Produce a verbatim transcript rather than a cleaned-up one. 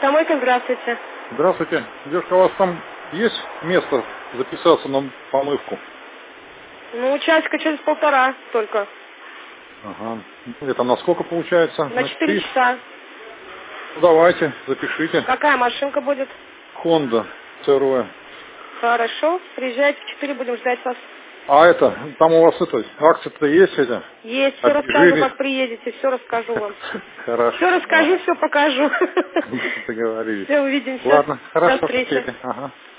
Автомойка, здравствуйте. Здравствуйте. Девушка, у вас там есть место записаться на помывку? Ну, часика через полтора только. Ага. Это на сколько получается? На четыре часа. Ну, давайте, запишите. Какая машинка будет? Honda си ар ви. Хорошо, приезжайте в четыре, будем ждать вас. А это, там у вас это, акции-то есть эти? Есть, все расскажу, как приедете, все расскажу вам. Хорошо. Все расскажу, все покажу. Договорились. Все, увидимся. Ладно, хорошо. До встречи. Ага.